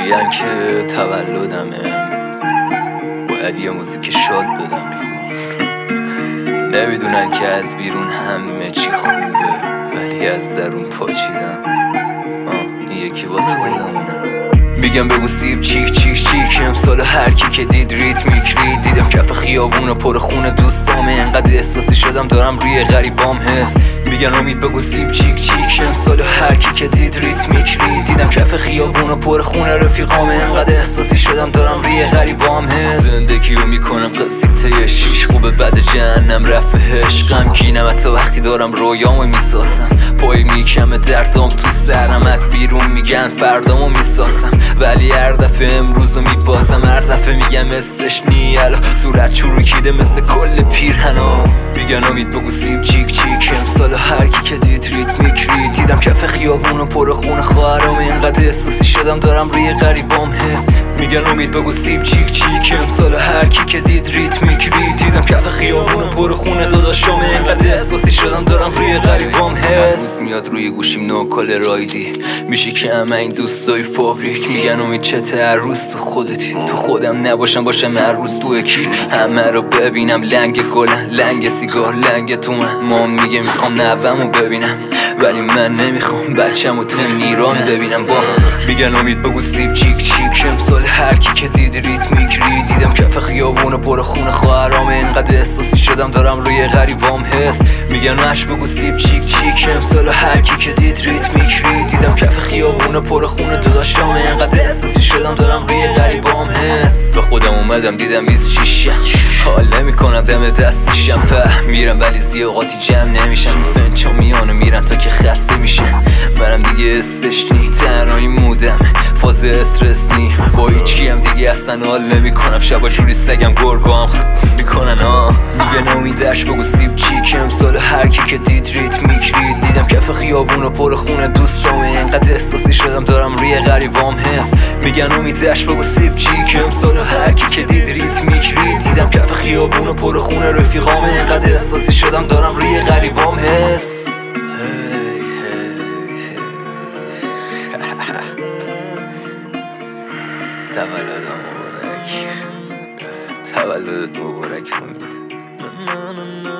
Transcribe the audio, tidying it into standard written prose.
میگن که تولدمه، باید یه موزیک شاد بدم بیرون. نمیدونن که از بیرون همه چی خوبه، ولی از درون پاچیدم. این یکی واسه خودمونه. میگم بگو سیب چیک چیک چیک، امسال هر کی که دید ریتمیک رید. دیدم کف خیابون پر خون دوستامه، انقدر احساسی شدم دارم روی غریبام حس. میگن امید بگو سیب چیک چیک، امسال هر کی که دید ریتمیک رید. دیدم کف خیابون پر خون رفیقامه، انقدر احساسی شدم دارم روی غریبام حس. زندگیو میکنم قصیده شیش، خوبه بعد جهنم رفعش. غمگینم حتی وقتی دارم رویامو میسازم، پای میکمه دردام تو سرم. از بیرون میگن فردامو میسازم، ولی هر دفعه امروزو میبازم. هر دفعه میگم مثلش نیالا، صورت چروکیده مثل کل پیرهنا. میگن امید بگو سیب چیک چیک، امسال هر کی که دید ریتمیک رید. دیدم کف خیابونو پر خون خواهرام، اینقدر احساسی شدم دارم روی غریبام حس. میگن امید بگو سیب چیک چیک، امسال هر کی که دید ریتمیک رید. دیدم کف خیابونو پر خون داداشام، اینقدر احساسی شدم دارم روی غریبام حس. میاد روی گوشیم نوکل رایدی، میشه که همه این دوستای فابریک. میگن امید چته هر روز تو خودتی، تو خودم نباشم باشم هر روز تو اکی. همه رو ببینم لنگ گلن، لنگ سیگار، لنگ تو من. مام میگه میخوام نوه‌مو ببینم، ولی من نمیخوام بچه‌مو تو ایران ببینم. با میگن امید بگو سیب چیک چیک، امسال هر کی که دید ریتمیک رید. دیدم کف خیابون پر خون خواهرام، اینقدر احساسی شدم دارم روی غریبام حس. میگن اش بگو سیب چیک چیک، امسال هر کی که دید ریتمیک رید. دیدم کف خیابون پر خون داداشام، اینقدر احساسی شدم دارم روی غریبام حس. به خودم اومدم دیدم 26 حال نمیکنم دم دستشم میرم، ولی زیاقاتی جمع نمیشم. فنچا میانو میرن تا که خسته میشم. منم دیگه استش نی، تنهایی مودم، فاز استرس نی. با هیچکی هم دیگه اصلا حال نمیکنم. شبا جوری سگم گرگام میکنن. میگن امیدش بگو سیب چیک، امسال هر کی که دید ریتمیک رید. دیدم کف خیابونو پر خون دوستامه، اینقدر احساسی شدم دارم روی غریبام حس. میگن امیدش بگو سیب چیک، امسال هر کی که دید ریتمیک رید. دیدم کف خیابونو پر خون رفیقامه، اینقدر احساسی شدم دارم روی غریبام حس. تولدت مبارک، تولدت مبارک.